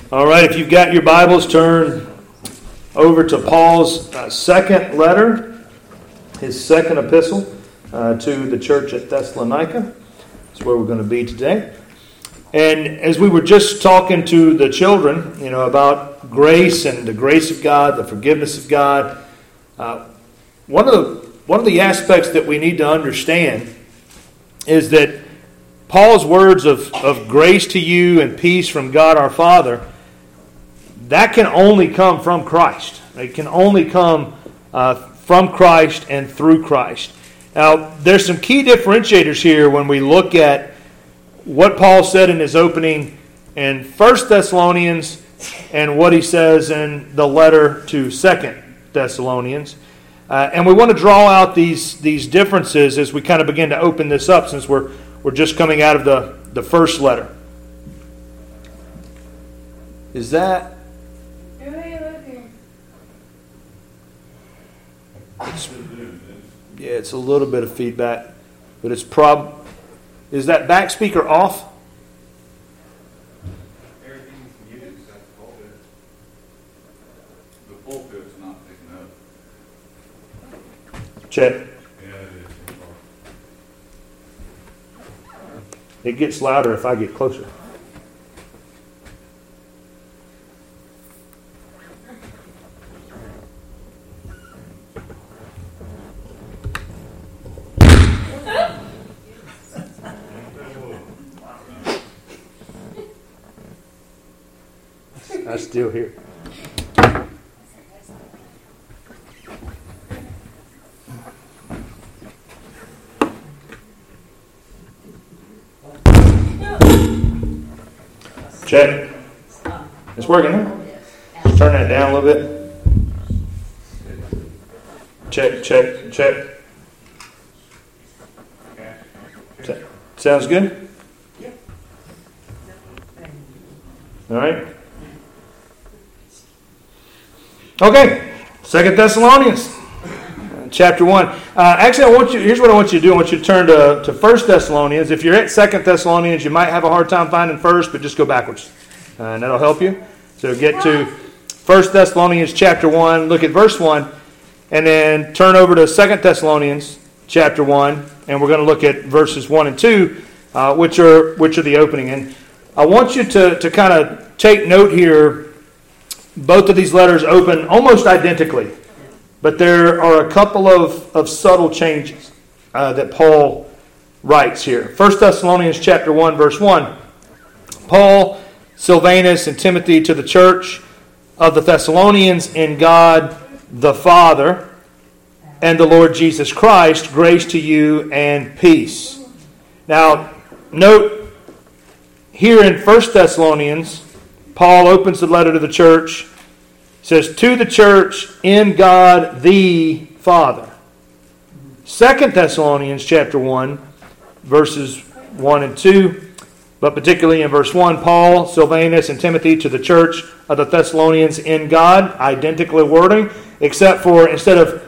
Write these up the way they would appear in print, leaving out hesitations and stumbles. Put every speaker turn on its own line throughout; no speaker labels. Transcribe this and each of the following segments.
All right, if you've got your Bibles, turn over to Paul's second letter, his second epistle to the church at Thessalonica. That's where we're going to be today. And as we were just talking to the children, about grace and the grace of God, the forgiveness of God, one of the aspects that we need to understand is that Paul's words of grace to you and peace from God our Father, that can only come from Christ. It can only come from Christ and through Christ. Now, there's some key differentiators here when we look at what Paul said in his opening in 1 Thessalonians and what he says in the letter to 2 Thessalonians. And we want to draw out these differences as we kind of begin to open this up, since we're just coming out of the first letter. Is that... It's a little bit of feedback, but it's is that back speaker off?
Everything's muted except the pulpit. The pulpit's not picking up.
Check.
Yeah, it is.
It gets louder if I get closer. I still hear. Check. It's working, huh? Turn that down a little bit. Check. Sounds good? All right. Okay. 2 Thessalonians, chapter 1. Actually, here's what I want you to do. I want you to turn to 1 Thessalonians. If you're at 2 Thessalonians, you might have a hard time finding 1, but just go backwards. And that'll help you. So get to 1 Thessalonians chapter 1, look at verse 1, and then turn over to 2 Thessalonians chapter 1, and we're going to look at verses 1 and 2, which are the opening. And I want you to kind of take note here. Both of these letters open almost identically, but there are a couple of subtle changes that Paul writes here. 1 Thessalonians chapter 1, verse 1. Paul, Silvanus, and Timothy to the church of the Thessalonians in God the Father and the Lord Jesus Christ, grace to you and peace. Now, note here in 1 Thessalonians, Paul opens the letter to the church, says, to the church in God the Father. 2 Thessalonians chapter 1, verses 1 and 2, but particularly in verse 1, Paul, Silvanus, and Timothy to the church of the Thessalonians in God, identical wording, except for instead of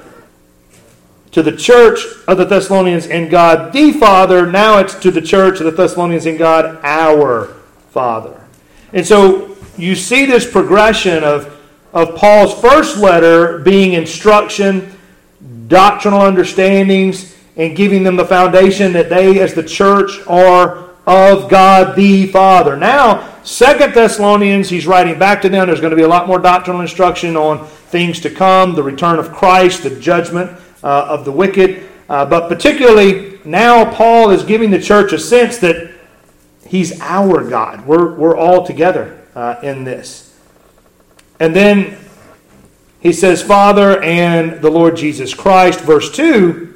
to the church of the Thessalonians in God the Father, now it's to the church of the Thessalonians in God our Father. And so you see this progression of Paul's first letter being instruction, doctrinal understandings, and giving them the foundation that they as the church are of God the Father. Now, 2 Thessalonians, he's writing back to them. There's going to be a lot more doctrinal instruction on things to come, the return of Christ, the judgment of the wicked. But particularly, now Paul is giving the church a sense that he's our God. We're all together in this. And then he says, Father and the Lord Jesus Christ. Verse 2,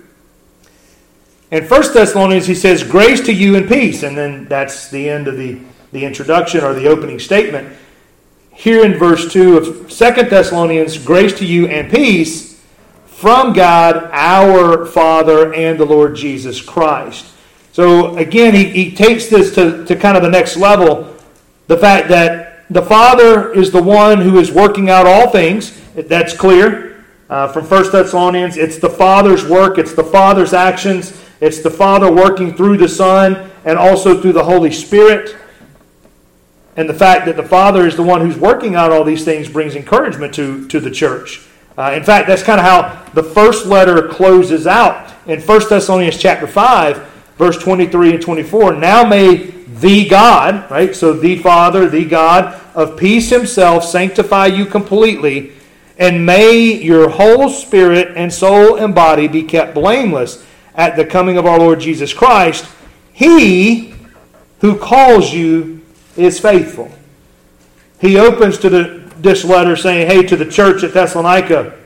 in 1 Thessalonians, he says, grace to you and peace. And then that's the end of the introduction or the opening statement. Here in verse 2 of 2 Thessalonians, grace to you and peace from God, our Father, and the Lord Jesus Christ. So again, he takes this to kind of the next level. The fact that the Father is the one who is working out all things. That's clear from 1 Thessalonians. It's the Father's work. It's the Father's actions. It's the Father working through the Son and also through the Holy Spirit. And the fact that the Father is the one who's working out all these things brings encouragement to the church. In fact, that's kind of how the first letter closes out. In 1 Thessalonians chapter 5, verse 23 and 24, now may the God, right? So the Father, the God of peace himself sanctify you completely, and may your whole spirit and soul and body be kept blameless at the coming of our Lord Jesus Christ. He who calls you is faithful. He opens to this letter saying, hey, to the church at Thessalonica,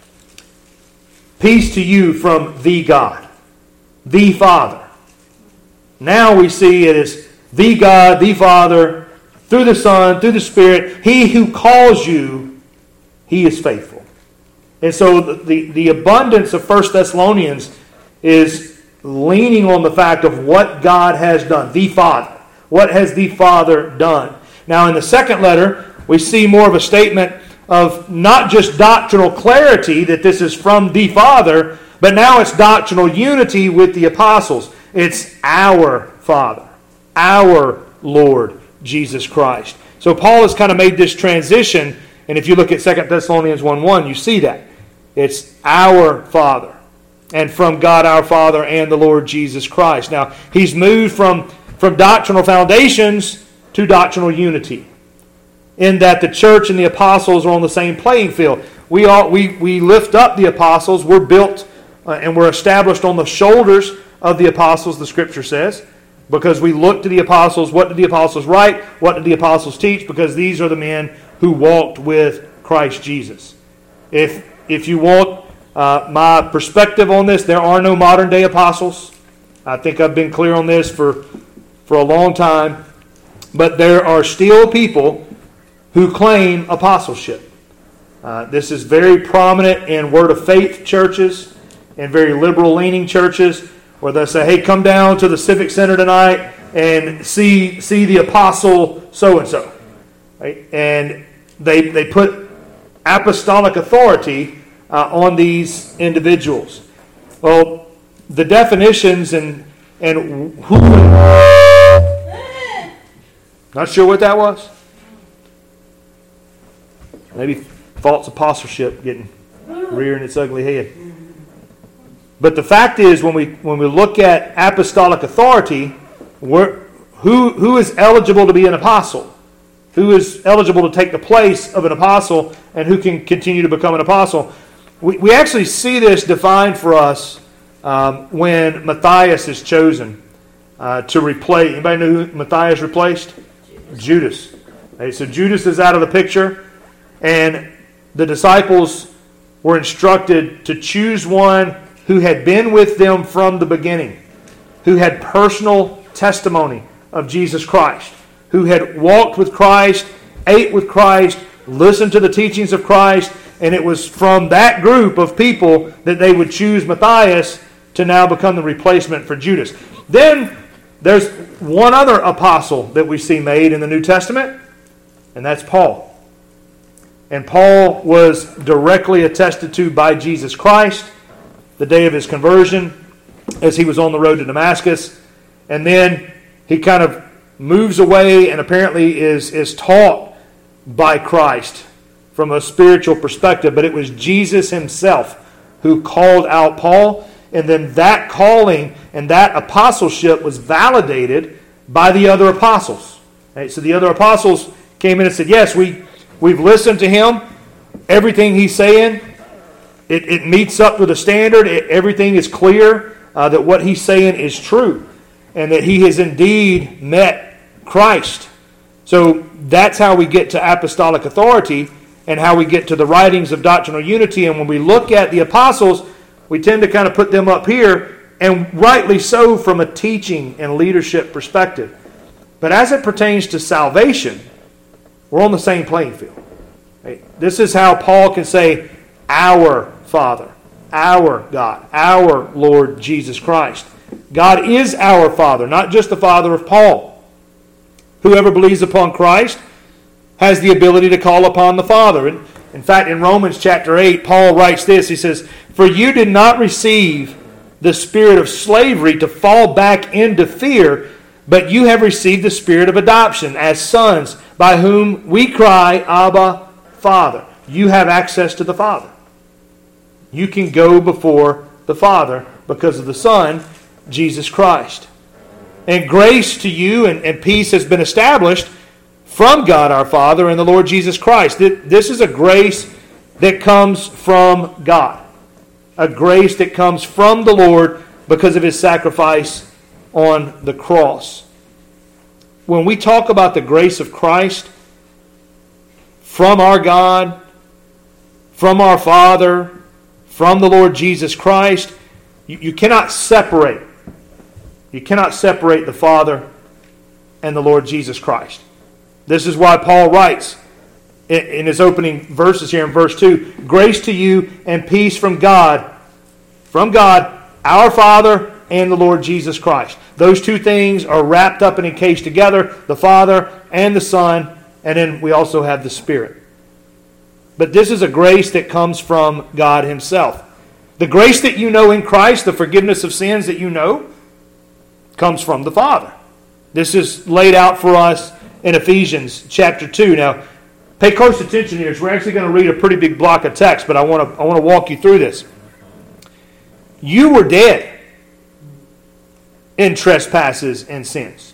peace to you from the God, the Father. Now we see it as the God, the Father, through the Son, through the Spirit. He who calls you, he is faithful. And so the abundance of 1 Thessalonians is leaning on the fact of what God has done, the Father. What has the Father done? Now in the second letter, we see more of a statement of not just doctrinal clarity that this is from the Father, but now it's doctrinal unity with the apostles. It's our Father, our Lord Jesus Christ. So Paul has kind of made this transition, and if you look at 2 Thessalonians 1:1, you see that. It's our Father, and from God our Father and the Lord Jesus Christ. Now, he's moved from doctrinal foundations to doctrinal unity, in that the church and the apostles are on the same playing field. We lift up the apostles. We're built and we're established on the shoulders of the apostles, the Scripture says, because we look to the apostles. What did the apostles write? What did the apostles teach? Because these are the men who walked with Christ Jesus. If you want my perspective on this, there are no modern day apostles. I think I've been clear on this for a long time. But there are still people who claim apostleship. This is very prominent in Word of Faith churches and very liberal-leaning churches, where they say, hey, come down to the Civic Center tonight and see the apostle so-and-so. Right? And they put apostolic authority on these individuals. Well, the definitions and who... Not sure what that was? Maybe false apostleship getting rearing its ugly head. But the fact is, when we look at apostolic authority, who is eligible to be an apostle? Who is eligible to take the place of an apostle, and who can continue to become an apostle? We actually see this defined for us when Matthias is chosen to replace. Anybody know who Matthias replaced? Judas. Okay, so Judas is out of the picture, and the disciples were instructed to choose one who had been with them from the beginning, who had personal testimony of Jesus Christ, who had walked with Christ, ate with Christ, listened to the teachings of Christ, and it was from that group of people that they would choose Matthias to now become the replacement for Judas. Then there's one other apostle that we see made in the New Testament, and that's Paul. And Paul was directly attested to by Jesus Christ the day of his conversion as he was on the road to Damascus. And then he kind of moves away and apparently is taught by Christ from a spiritual perspective. But it was Jesus himself who called out Paul. And then that calling and that apostleship was validated by the other apostles. Right? So the other apostles came in and said, yes, we've listened to him. Everything he's saying, it meets up with the standard. Everything is clear that what he's saying is true. And that he has indeed met Christ. So that's how we get to apostolic authority and how we get to the writings of doctrinal unity. And when we look at the apostles, we tend to kind of put them up here, and rightly so from a teaching and leadership perspective. But as it pertains to salvation, we're on the same playing field. Right? This is how Paul can say, our Father, our God, our Lord Jesus Christ. God is our Father, not just the Father of Paul. Whoever believes upon Christ has the ability to call upon the Father. And in fact, in Romans chapter 8, Paul writes this. He says, for you did not receive the spirit of slavery to fall back into fear, but you have received the Spirit of adoption as sons, by whom we cry, Abba, Father. You have access to the Father. You can go before the Father because of the Son, Jesus Christ. And grace to you and peace has been established from God our Father and the Lord Jesus Christ. This is a grace that comes from God. A grace that comes from the Lord because of His sacrifice on the cross. When we talk about the grace of Christ from our God, from our Father, from the Lord Jesus Christ, you cannot separate. You cannot separate the Father and the Lord Jesus Christ. This is why Paul writes in his opening verses here in verse 2, grace to you and peace from God, our Father and the Lord Jesus Christ. Those two things are wrapped up and encased together, the Father and the Son, and then we also have the Spirit. But this is a grace that comes from God Himself. The grace that you know in Christ, the forgiveness of sins that you know, comes from the Father. This is laid out for us in Ephesians chapter 2. Now, pay close attention here. We're actually going to read a pretty big block of text, but I want to walk you through this. You were dead in trespasses and sins.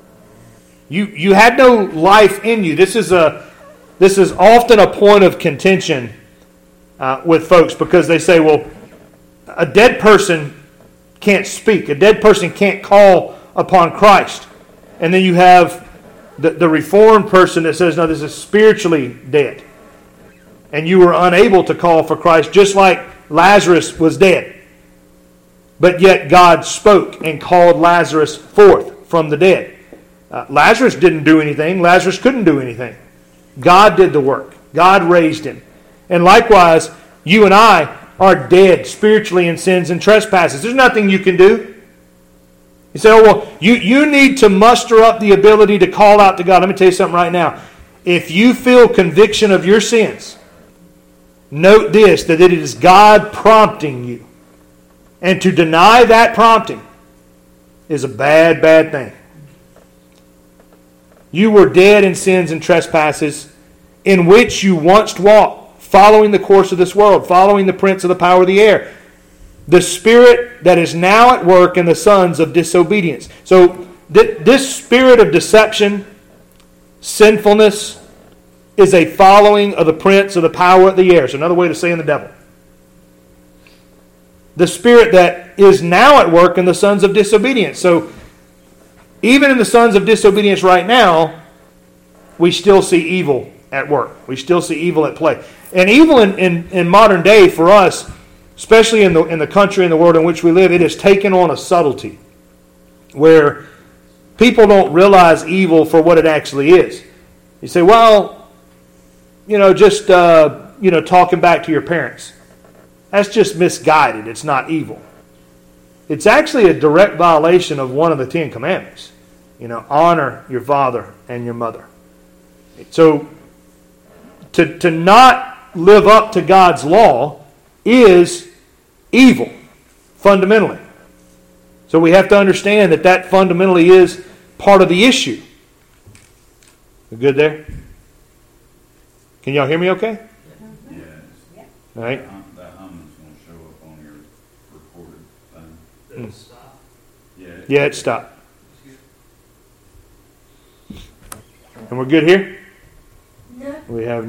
You had no life in you. This is often a point of contention with folks because they say, well, a dead person can't speak. A dead person can't call upon Christ. And then you have the reformed person that says, no, this is spiritually dead. And you were unable to call for Christ, just like Lazarus was dead. But yet God spoke and called Lazarus forth from the dead. Lazarus didn't do anything. Lazarus couldn't do anything. God did the work. God raised him. And likewise, you and I are dead spiritually in sins and trespasses. There's nothing you can do. You say, oh, well, you need to muster up the ability to call out to God. Let me tell you something right now. If you feel conviction of your sins, note this, that it is God prompting you. And to deny that prompting is a bad, bad thing. You were dead in sins and trespasses in which you once walked, following the course of this world, following the prince of the power of the air, the spirit that is now at work in the sons of disobedience. So this spirit of deception, sinfulness, is a following of the prince of the power of the air. So another way to say in the devil. The spirit that is now at work in the sons of disobedience. So even in the sons of disobedience right now, we still see evil at work. We still see evil at play. And evil in modern day for us, especially in the country and the world in which we live, it has taken on a subtlety where people don't realize evil for what it actually is. You say, well, just talking back to your parents. That's just misguided. It's not evil. It's actually a direct violation of one of the 10 Commandments. Honor your father and your mother. So, to not live up to God's law is evil, fundamentally. So we have to understand that fundamentally is part of the issue. We good there? Can y'all hear me okay?
Yes.
All right.
That humming's going to show up on your recorded thing.
Did it stop?
Yeah.
Yeah, it stopped. And we're good here?
No.
We have...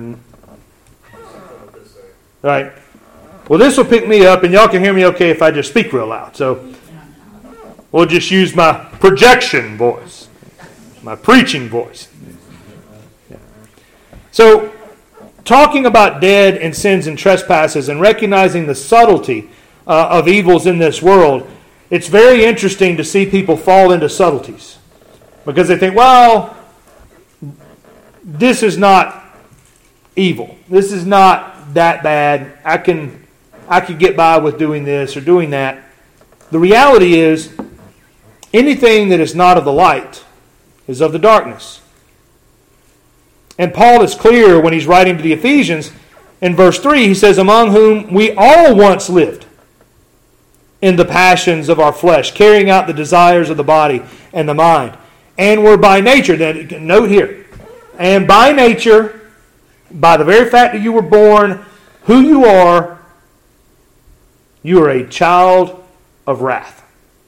All right. Well, this will pick me up, and y'all can hear me okay if I just speak real loud. So we'll just use my projection voice, my preaching voice. Yeah. So, talking about dead and sins and trespasses and recognizing the subtlety of evils in this world, it's very interesting to see people fall into subtleties. Because they think, well, this is not evil. This is not that bad. I could get by with doing this or doing that. The reality is, anything that is not of the light is of the darkness. And Paul is clear when he's writing to the Ephesians. In verse 3, he says, among whom we all once lived in the passions of our flesh, carrying out the desires of the body and the mind. and were by nature, then note here, and by nature, by the very fact that you were born, who you are a child of wrath.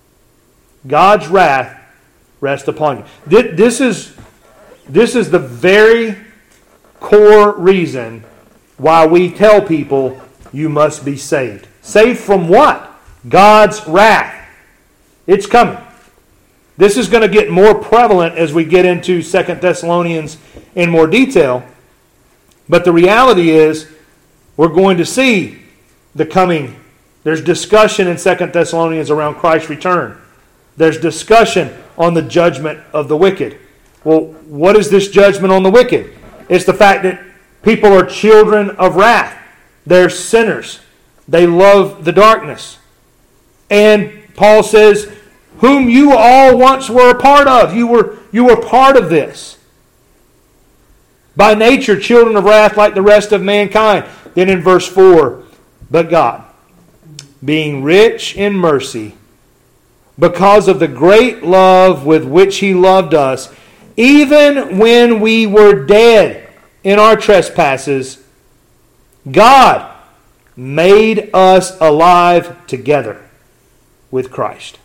God's wrath rests upon you. This is the very core reason why we tell people you must be saved. Saved from what? God's wrath. It's coming. This is going to get more prevalent as we get into 2 Thessalonians in more detail. But the reality is, we're going to see the coming. There's discussion in 2 Thessalonians around Christ's return. There's discussion on the judgment of the wicked. Well, what is this judgment on the wicked? It's the fact that people are children of wrath. They're sinners. They love the darkness. And Paul says, whom you all once were a part of. You were part of this. By nature, children of wrath like the rest of mankind. Then in verse 4, but God, being rich in mercy, because of the great love with which He loved us, even when we were dead in our trespasses, God made us alive together with Christ.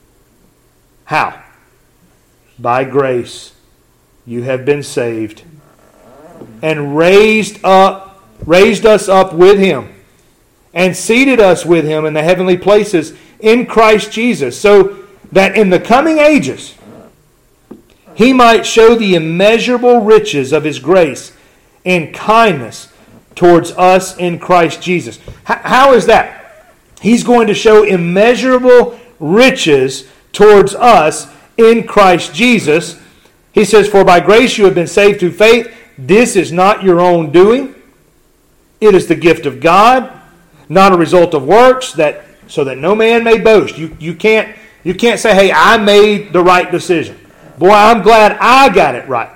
How? By grace you have been saved, and raised us up with Him, and seated us with Him in the heavenly places in Christ Jesus, so that in the coming ages He might show the immeasurable riches of His grace and kindness towards us in Christ Jesus. How is that? He's going to show immeasurable riches towards us in Christ Jesus. He says, for by grace you have been saved through faith. This is not your own doing. It is the gift of God, not a result of works, so that no man may boast. You can't say, hey, I made the right decision. Boy, I'm glad I got it right.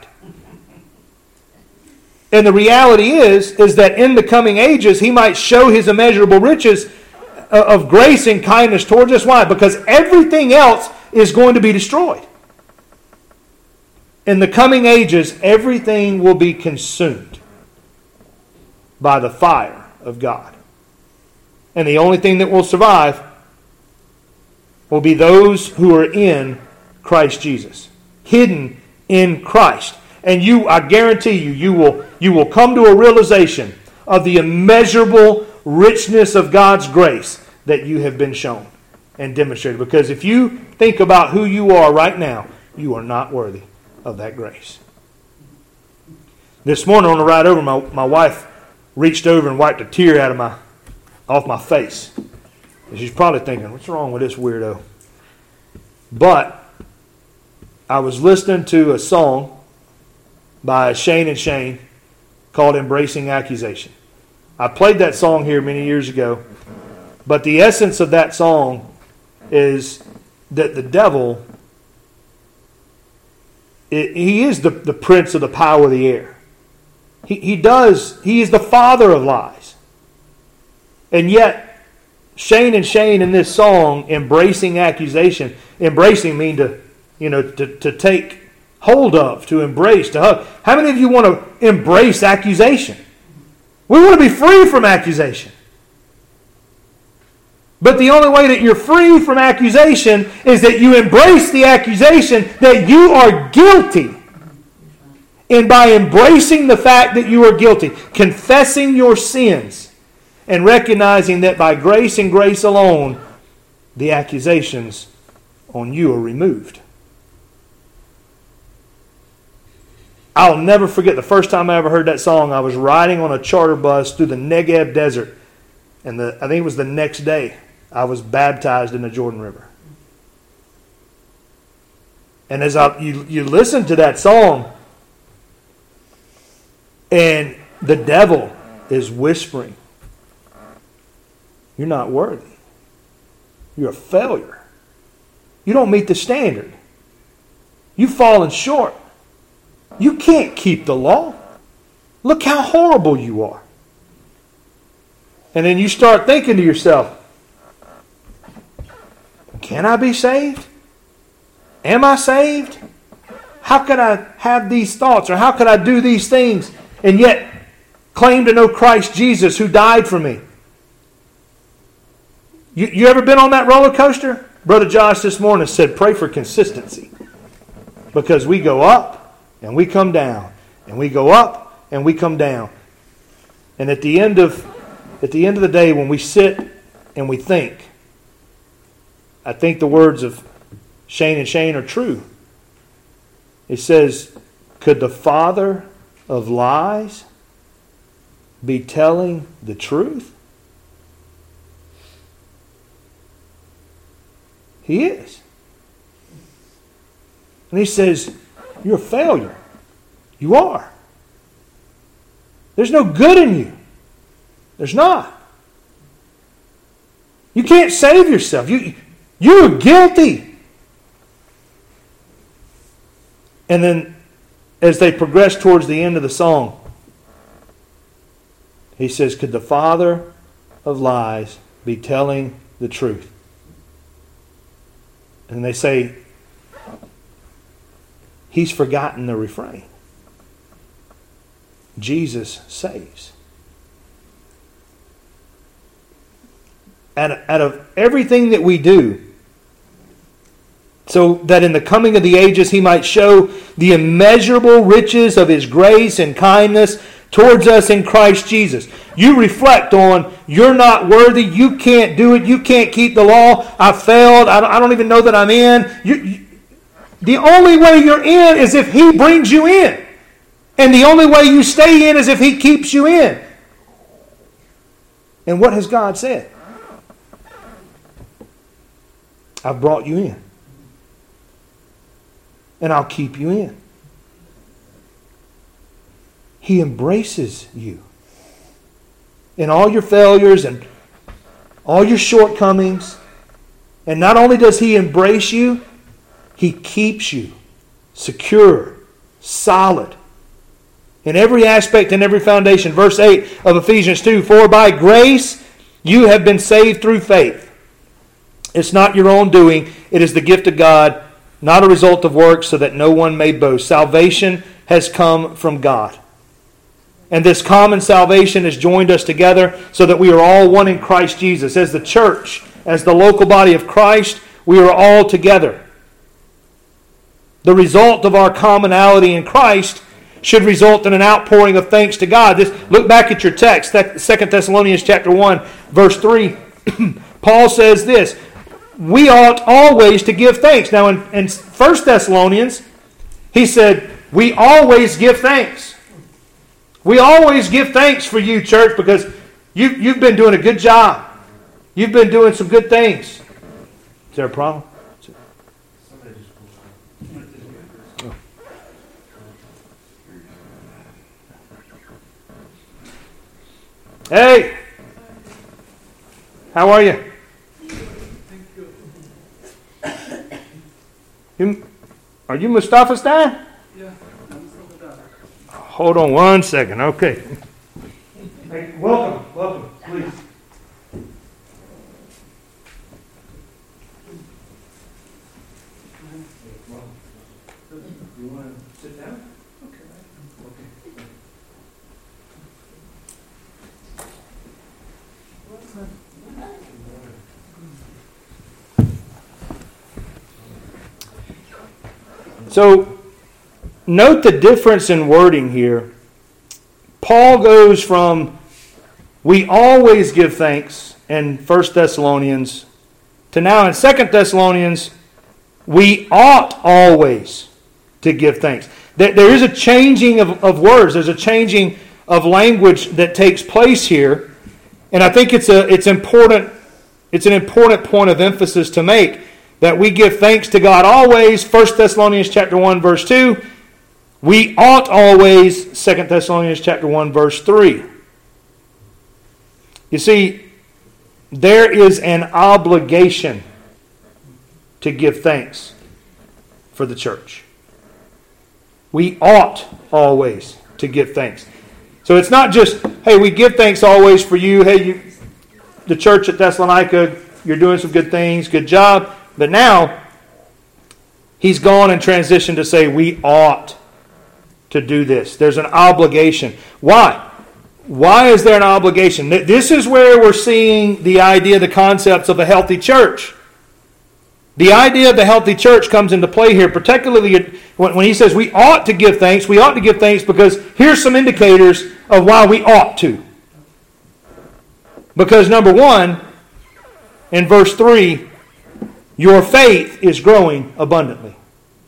And the reality is that in the coming ages, He might show His immeasurable riches of grace and kindness towards us. Why? Because everything else is going to be destroyed. In the coming ages, everything will be consumed by the fire of God. And the only thing that will survive will be those who are in Christ Jesus, hidden in Christ. And I guarantee you will come to a realization of the immeasurable richness of God's grace that you have been shown and demonstrated. Because if you think about who you are right now, you are not worthy of that grace. This morning on the ride over, my wife reached over and wiped a tear off my face. And she's probably thinking, what's wrong with this weirdo? But I was listening to a song by Shane and Shane called Embracing Accusation. I played that song here many years ago, but the essence of that song is that the devil, he is the prince of the power of the air. He is the father of lies. And yet, Shane and Shane in this song, Embracing Accusation, embracing mean to take hold of, to embrace, to hug. How many of you want to embrace accusation? We want to be free from accusation. But the only way that you're free from accusation is that you embrace the accusation that you are guilty. And by embracing the fact that you are guilty, confessing your sins, and recognizing that by grace and grace alone, the accusations on you are removed. I'll never forget the first time I ever heard that song. I was riding on a charter bus through the Negev desert. And I think it was the next day, I was baptized in the Jordan River. And as you listen to that song, and the devil is whispering, you're not worthy. You're a failure. You don't meet the standard. You've fallen short. You can't keep the law. Look how horrible you are. And then you start thinking to yourself, can I be saved? Am I saved? how could I have these thoughts, or how could I do these things and yet claim to know Christ Jesus who died for me? You ever been on that roller coaster? Brother Josh this morning said, pray for consistency. Because we go up and we come down. And we go up and we come down. And at the end of the day, when we sit and we think, I think the words of Shane and Shane are true. It says, could the father of lies be telling the truth? He is. And he says, you're a failure. You are. There's no good in you. There's not. You can't save yourself. You're guilty. And then as they progress towards the end of the song, he says, could the father of lies be telling the truth? And they say, he's forgotten the refrain. Jesus saves. Out of everything that we do, so that in the coming of the ages he might show the immeasurable riches of his grace and kindness towards us in Christ Jesus. You reflect on, you're not worthy, you can't do it, you can't keep the law, I failed, I don't even know that I'm in. The only way you're in is if he brings you in. And the only way you stay in is if he keeps you in. And what has God said? I've brought you in. And I'll keep you in. He embraces you. In all your failures and all your shortcomings. And not only does he embrace you, he keeps you secure, solid, in every aspect and every foundation. Verse 8 of Ephesians 2, for by grace you have been saved through faith. It's not your own doing. It is the gift of God, not a result of works, so that no one may boast. Salvation has come from God. And this common salvation has joined us together so that we are all one in Christ Jesus. As the church, as the local body of Christ, we are all together. The result of our commonality in Christ should result in an outpouring of thanks to God. Look back at your text, 2 Thessalonians chapter 1, verse 3. Paul says this, we ought always to give thanks. Now in 1 Thessalonians, he said, we always give thanks. We always give thanks for you, church, because you've been doing a good job. You've been doing some good things. Is there a problem? Hey! How are you? Are you Mustafa Stein?
Yeah, I'm Mustafa.
Hold on one second. Okay. Hey, welcome, please. You want to sit down? Okay. So, note the difference in wording here. Paul goes from, we always give thanks in 1 Thessalonians, to now in 2 Thessalonians, we ought always to give thanks. There is a changing of words. There's a changing of language that takes place here. And I think it's an important point of emphasis to make, that we give thanks to God always. 1 Thessalonians chapter 1, verse 2. We ought always, 2 Thessalonians chapter 1, verse 3. You see, there is an obligation to give thanks for the church. We ought always to give thanks. So it's not just, hey, we give thanks always for you. Hey, the church at Thessalonica, you're doing some good things, good job. But now, He's gone and transitioned to say we ought to do this. There's an obligation. Why? Why is there an obligation? This is where we're seeing the idea, the concepts of a healthy church. The idea of the healthy church comes into play here, particularly when he says we ought to give thanks. We ought to give thanks because here's some indicators of why we ought to. Because number one, in verse 3, your faith is growing abundantly.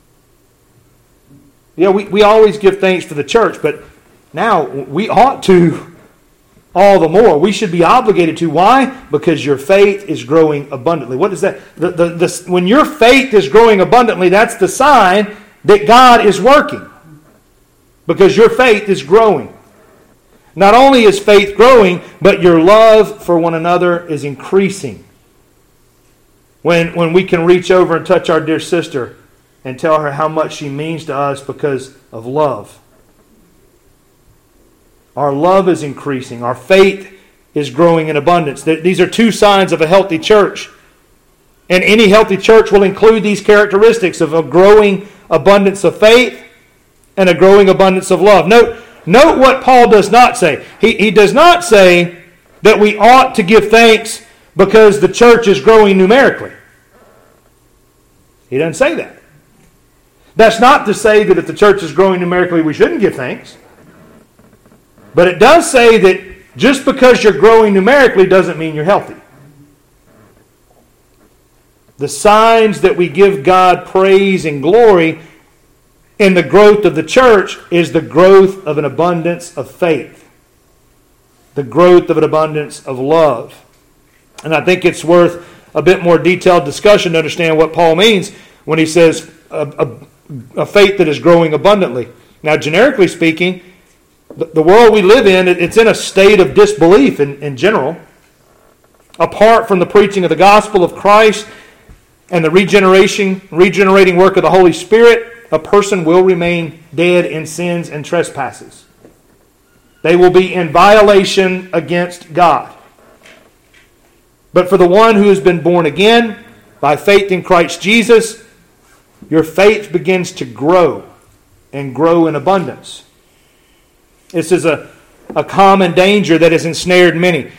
Yeah, we always give thanks for the church, but now we ought to all the more. We should be obligated to. Why? Because your faith is growing abundantly. What is that? When your faith is growing abundantly, that's the sign that God is working. Because your faith is growing. Not only is faith growing, but your love for one another is increasing. When we can reach over and touch our dear sister and tell her how much she means to us because of love. Our love is increasing. Our faith is growing in abundance. These are two signs of a healthy church. And any healthy church will include these characteristics of a growing abundance of faith and a growing abundance of love. Note what Paul does not say. He does not say that we ought to give thanks because the church is growing numerically. He doesn't say that. That's not to say that if the church is growing numerically, we shouldn't give thanks. But it does say that just because you're growing numerically doesn't mean you're healthy. The signs that we give God praise and glory in the growth of the church is the growth of an abundance of faith. The growth of an abundance of love. And I think it's worth a bit more detailed discussion to understand what Paul means when he says a faith that is growing abundantly. Now, generically speaking, the world we live in, it's in a state of disbelief in general. Apart from the preaching of the gospel of Christ and the regenerating work of the Holy Spirit, a person will remain dead in sins and trespasses. They will be in violation against God. But for the one who has been born again by faith in Christ Jesus, your faith begins to grow and grow in abundance. This is a common danger that has ensnared many.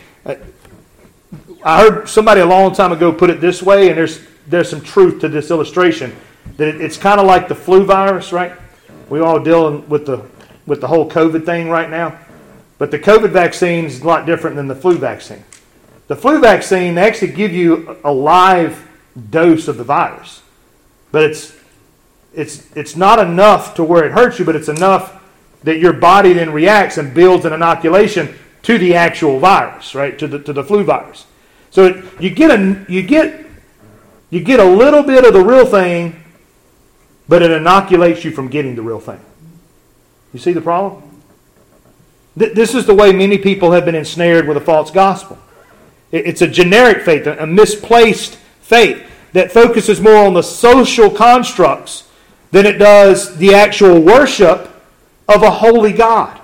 I heard somebody a long time ago put it this way, and there's some truth to this illustration. That it's kind of like the flu virus, right? We all dealing with the whole COVID thing right now. But the COVID vaccine is a lot different than the flu vaccine. The flu vaccine, they actually give you a live dose of the virus. But it's not enough to where it hurts you, but it's enough that your body then reacts and builds an inoculation to the actual virus, right? To the flu virus. So you get a little bit of the real thing, but it inoculates you from getting the real thing. You see the problem? This is the way many people have been ensnared with a false gospel. It's a generic faith, a misplaced faith that focuses more on the social constructs than it does the actual worship of a holy God.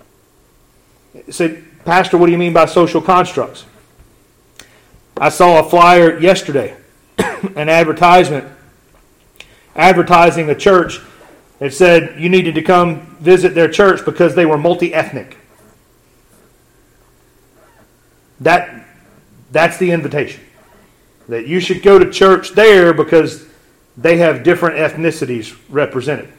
Say, Pastor, what do you mean by social constructs? I saw a flyer yesterday, an advertisement advertising a church. It said you needed to come visit their church because they were multi-ethnic. That's the invitation. That you should go to church there because they have different ethnicities represented.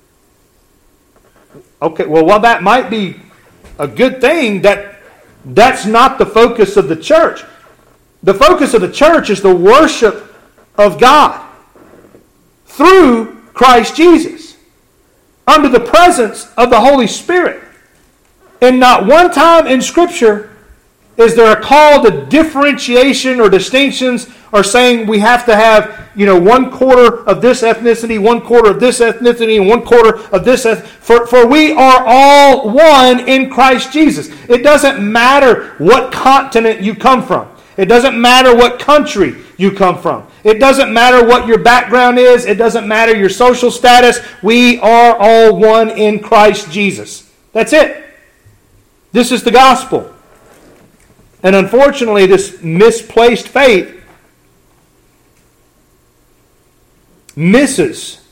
Okay, well, while that might be a good thing, that's not the focus of the church. The focus of the church is the worship of God through Christ Jesus, under the presence of the Holy Spirit. And not one time in Scripture is there a call to differentiation or distinctions or saying we have to have, 1/4 of this ethnicity, 1/4 of this ethnicity, and 1/4 of this ethnicity. For we are all one in Christ Jesus. It doesn't matter what continent you come from. It doesn't matter what country you come from. It doesn't matter what your background is. It doesn't matter your social status. We are all one in Christ Jesus. That's it. This is the gospel. And unfortunately, this misplaced faith misses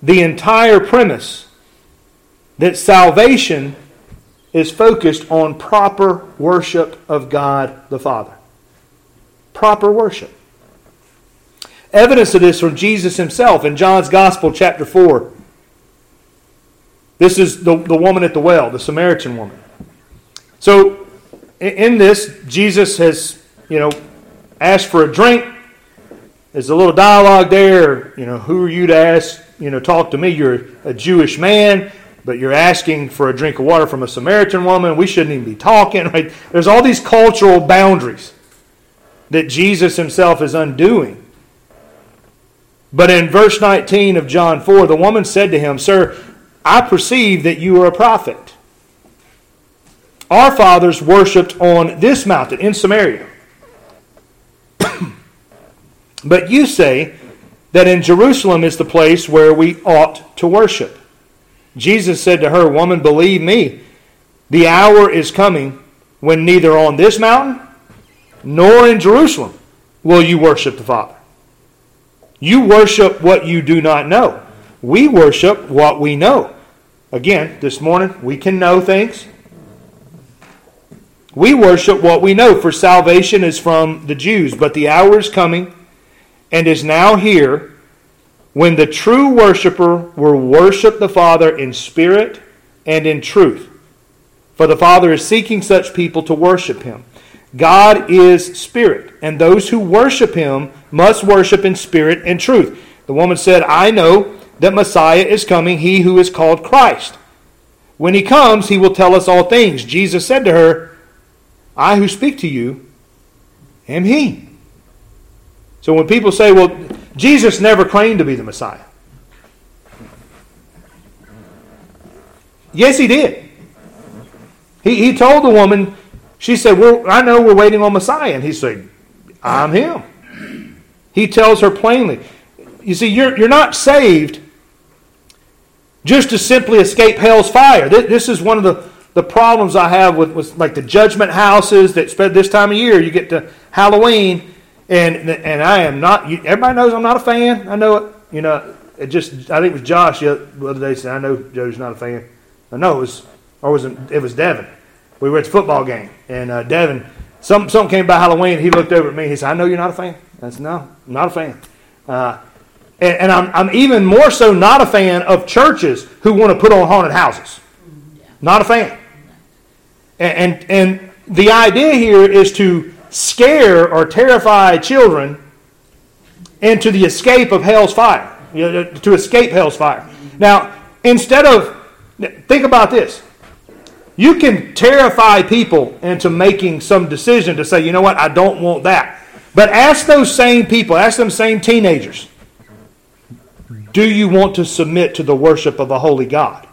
the entire premise that salvation is focused on proper worship of God the Father. Proper worship. Evidence of this from Jesus himself in John's Gospel, chapter 4. This is the woman at the well, the Samaritan woman. So, in this, Jesus has, asked for a drink. There's a little dialogue there. Who are you to ask, talk to me? You're a Jewish man, but you're asking for a drink of water from a Samaritan woman. We shouldn't even be talking, right? There's all these cultural boundaries that Jesus himself is undoing. But in verse 19 of John 4, the woman said to him, "Sir, I perceive that you are a prophet. Our fathers worshipped on this mountain in Samaria. But you say that in Jerusalem is the place where we ought to worship." Jesus said to her, "Woman, believe me, the hour is coming when neither on this mountain nor in Jerusalem will you worship the Father. You worship what you do not know. We worship what we know." Again, this morning, we can know things. We worship what we know, for salvation is from the Jews. But the hour is coming, and is now here, when the true worshiper will worship the Father in spirit and in truth. For the Father is seeking such people to worship Him. God is spirit, and those who worship Him must worship in spirit and truth. The woman said, "I know that Messiah is coming, He who is called Christ. When He comes, He will tell us all things." Jesus said to her, "I who speak to you am He." So when people say, well, Jesus never claimed to be the Messiah. Yes, He did. He told the woman, she said, "Well, I know we're waiting on Messiah." And He said, "I'm Him." He tells her plainly. You see, you're not saved just to simply escape hell's fire. This is one of the problems I have with like the judgment houses that spread this time of year. You get to Halloween, and I am not. Everybody knows I'm not a fan. I know it. I think it was Josh the other day said, "I know Joe's not a fan." I know it was Devin. We were at the football game, and Devin, something came by Halloween. He looked over at me. He said, "I know you're not a fan." I said, "No, I'm not a fan." And I'm even more so not a fan of churches who want to put on haunted houses. Not a fan. And the idea here is to scare or terrify children into the escape of hell's fire. To escape hell's fire. Now, think about this. You can terrify people into making some decision to say, "You know what, I don't want that." But ask those same people, ask them same teenagers, do you want to submit to the worship of a holy God?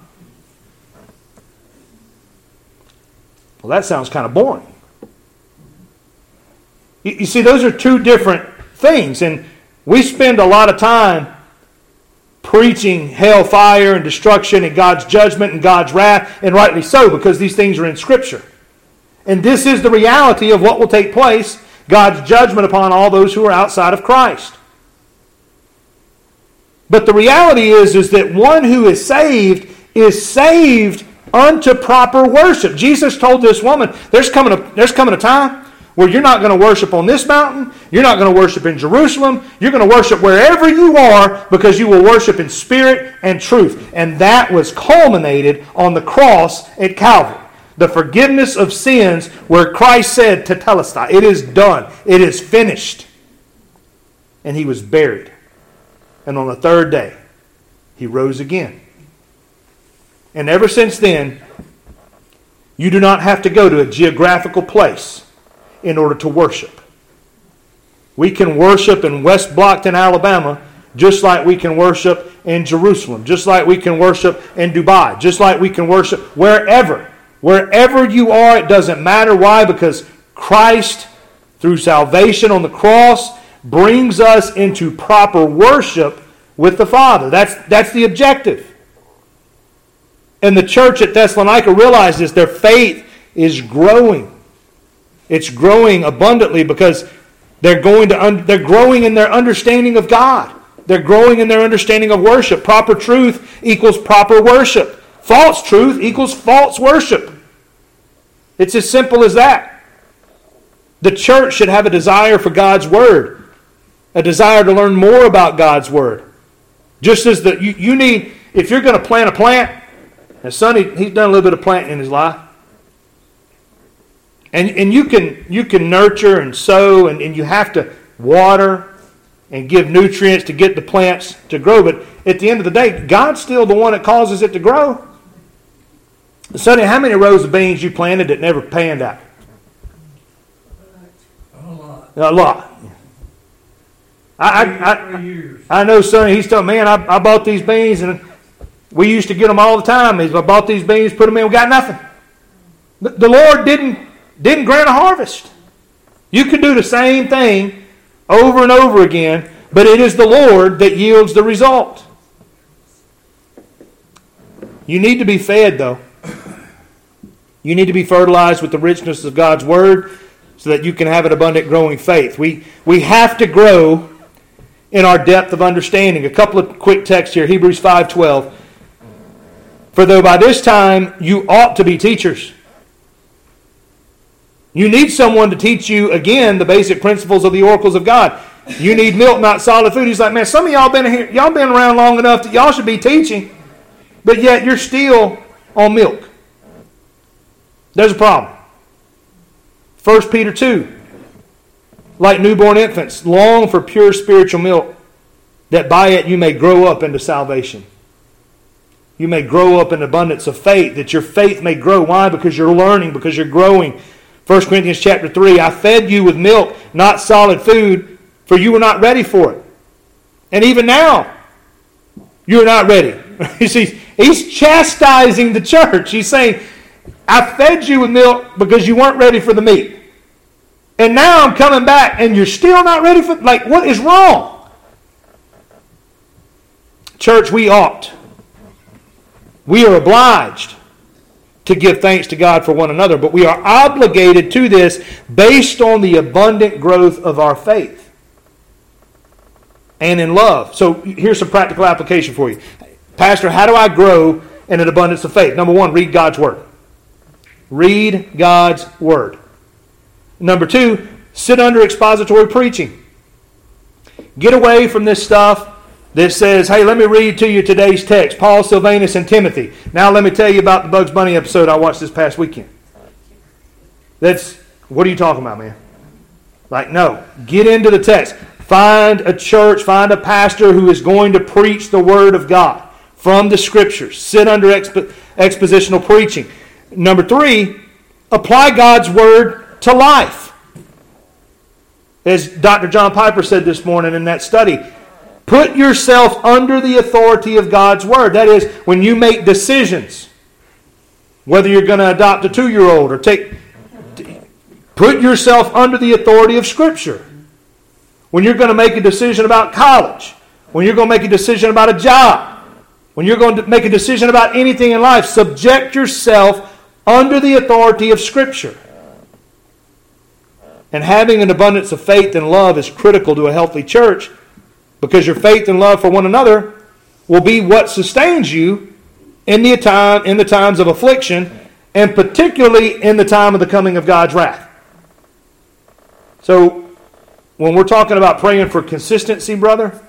Well, that sounds kind of boring. You see, those are two different things. And we spend a lot of time preaching hellfire and destruction and God's judgment and God's wrath, and rightly so, because these things are in Scripture. And this is the reality of what will take place, God's judgment upon all those who are outside of Christ. But the reality is that one who is saved unto proper worship. Jesus told this woman, there's coming a time where you're not going to worship on this mountain, you're not going to worship in Jerusalem, you're going to worship wherever you are, because you will worship in spirit and truth. And that was culminated on the cross at Calvary. The forgiveness of sins, where Christ said, "Tetelestai," it is done, it is finished. And He was buried. And on the third day, He rose again. And ever since then, you do not have to go to a geographical place in order to worship. We can worship in West Blockton, Alabama, just like we can worship in Jerusalem, just like we can worship in Dubai, just like we can worship wherever. Wherever you are, it doesn't matter. Why? Because Christ, through salvation on the cross, brings us into proper worship with the Father. That's the objective. And the church at Thessalonica realizes their faith is growing. It's growing abundantly because they're growing in their understanding of God. They're growing in their understanding of worship. Proper truth equals proper worship. False truth equals false worship. It's as simple as that. The church should have a desire for God's Word, a desire to learn more about God's Word. Just as you need, if you're going to plant a plant, and Sonny, he's done a little bit of planting in his life. And you can nurture and sow, and you have to water and give nutrients to get the plants to grow. But at the end of the day, God's still the one that causes it to grow. Sonny, how many rows of beans you planted that never panned out?
A lot.
A lot. I know, Sonny, he's telling me, man, I bought these beans, and we used to get them all the time. I bought these beans, put them in, we got nothing. The Lord didn't grant a harvest. You could do the same thing over and over again, but it is the Lord that yields the result. You need to be fed, though. You need to be fertilized with the richness of God's Word so that you can have an abundant growing faith. We have to grow in our depth of understanding. A couple of quick texts here. Hebrews 5:12. For though by this time you ought to be teachers. You need someone to teach you, again, the basic principles of the oracles of God. You need milk, not solid food. He's like, man, some of y'all been around long enough that y'all should be teaching, but yet you're still on milk. There's a problem. 1 Peter 2. Like newborn infants, long for pure spiritual milk, that by it you may grow up into salvation. You may grow up in abundance of faith, that your faith may grow. Why? Because you're learning, because you're growing. 1 Corinthians chapter 3, I fed you with milk, not solid food, for you were not ready for it. And even now, you're not ready. You see, he's chastising the church. He's saying, I fed you with milk because you weren't ready for the meat. And now I'm coming back and you're still not ready for, like, what is wrong? Church, we are obliged to give thanks to God for one another, but we are obligated to this based on the abundant growth of our faith and in love. So here's some practical application for you. Pastor, how do I grow in an abundance of faith? Number one, read God's Word. Read God's Word. Number two, sit under expository preaching. Get away from this stuff that says, hey, let me read to you today's text, Paul, Silvanus, and Timothy. Now let me tell you about the Bugs Bunny episode I watched this past weekend. What are you talking about, man? Like, no. Get into the text. Find a church, find a pastor who is going to preach the Word of God from the Scriptures. Sit under expositional preaching. Number three, apply God's Word to life. As Dr. John Piper said this morning in that study, put yourself under the authority of God's Word. That is, when you make decisions, whether you're going to adopt a 2-year-old or put yourself under the authority of Scripture. When you're going to make a decision about college, when you're going to make a decision about a job, when you're going to make a decision about anything in life, subject yourself under the authority of Scripture. And having an abundance of faith and love is critical to a healthy church, because your faith and love for one another will be what sustains you in the times of affliction, and particularly in the time of the coming of God's wrath. So, when we're talking about praying for consistency, brother,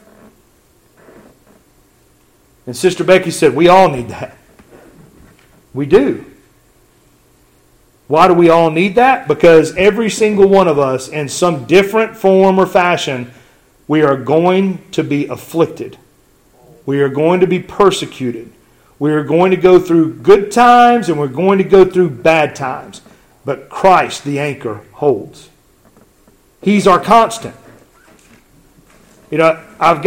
and Sister Becky said, we all need that. We do. Why do we all need that? Because every single one of us, in some different form or fashion, we are going to be afflicted. We are going to be persecuted. We are going to go through good times and we're going to go through bad times. But Christ, the anchor, holds. He's our constant. You know, I've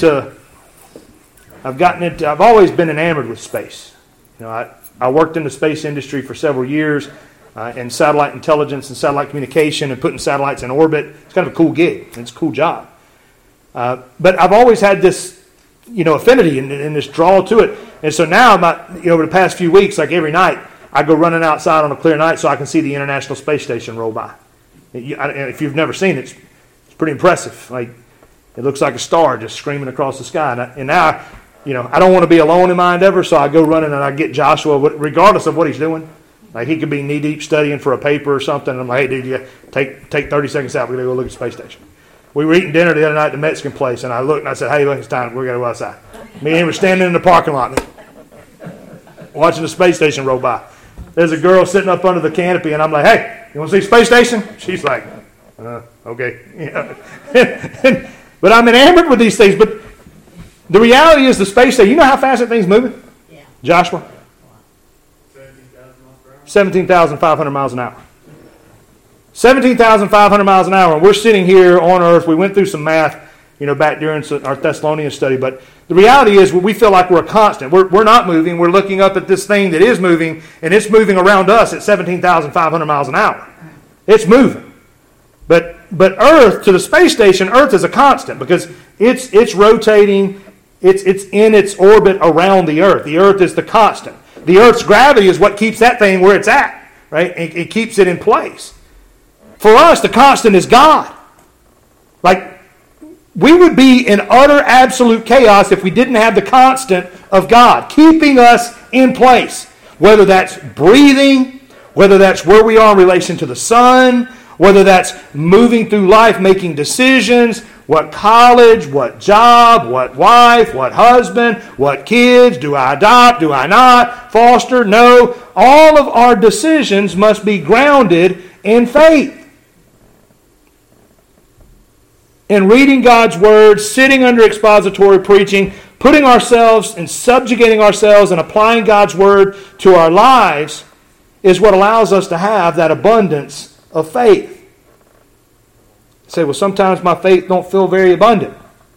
always been enamored with space. You know, I worked in the space industry for several years in satellite intelligence and satellite communication and putting satellites in orbit. It's kind of a cool gig. It's a cool job. But I've always had this, affinity and this draw to it. And so now, over the past few weeks, like every night, I go running outside on a clear night so I can see the International Space Station roll by. If you've never seen it, it's pretty impressive. Like, It looks like a star just screaming across the sky. And now, I don't want to be alone in my endeavor, so I go running and I get Joshua, regardless of what he's doing. Like he could be knee-deep studying for a paper or something. And I'm like, hey, dude, you take 30 seconds out. We're going to go look at the space station. We were eating dinner the other night at the Mexican place, and I looked and I said, hey, look, it's time. We're going to go outside. Me and him were standing in the parking lot watching the space station roll by. There's a girl sitting up under the canopy, and I'm like, hey, you want to see the space station? She's like, okay. But I'm enamored with these things. But the reality is the space station, you know how fast that thing's moving?
Yeah.
Joshua? 17,500 miles an hour. 17,500 miles an hour. And we're sitting here on Earth. We went through some math, back during our Thessalonian study. But the reality is we feel like we're a constant. We're not moving. We're looking up at this thing that is moving, and it's moving around us at 17,500 miles an hour. It's moving. But Earth, to the space station, Earth is a constant because it's rotating. It's in its orbit around the Earth. The Earth is the constant. The Earth's gravity is what keeps that thing where it's at, right? It keeps it in place. For us, the constant is God. Like, we would be in utter, absolute chaos if we didn't have the constant of God keeping us in place. Whether that's breathing, whether that's where we are in relation to the sun, whether that's moving through life, making decisions, what college, what job, what wife, what husband, what kids, do I adopt, do I not, foster, no. All of our decisions must be grounded in faith. In reading God's Word, sitting under expository preaching, putting ourselves and subjugating ourselves and applying God's Word to our lives is what allows us to have that abundance of faith. Say, well, sometimes my faith don't feel very abundant.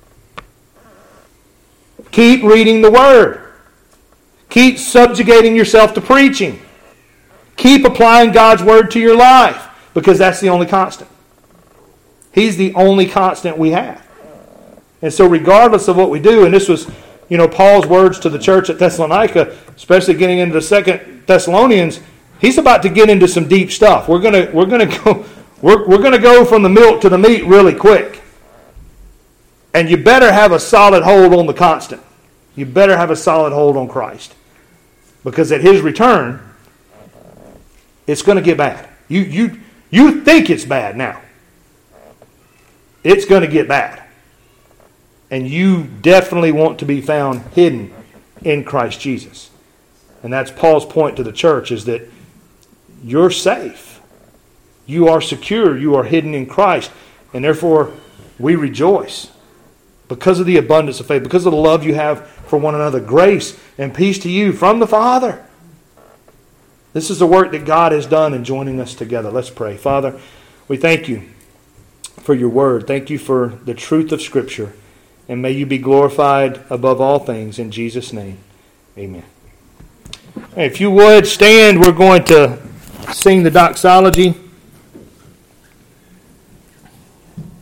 Keep reading the Word. Keep subjugating yourself to preaching. Keep applying God's Word to your life because that's the only constant. He's the only constant we have. And so regardless of what we do, and this was, Paul's words to the church at Thessalonica, especially getting into the 2 Thessalonians, he's about to get into some deep stuff. We're going to go from the milk to the meat really quick. And you better have a solid hold on the constant. You better have a solid hold on Christ. Because at His return, it's going to get bad. You think it's bad now. It's going to get bad. And you definitely want to be found hidden in Christ Jesus. And that's Paul's point to the church, is that you're safe. You are secure. You are hidden in Christ. And therefore, we rejoice because of the abundance of faith, because of the love you have for one another. Grace and peace to you from the Father. This is the work that God has done in joining us together. Let's pray. Father, we thank you for your word. Thank you for the truth of Scripture. And may you be glorified above all things. In Jesus' name, amen. If you would stand, we're going to sing the doxology.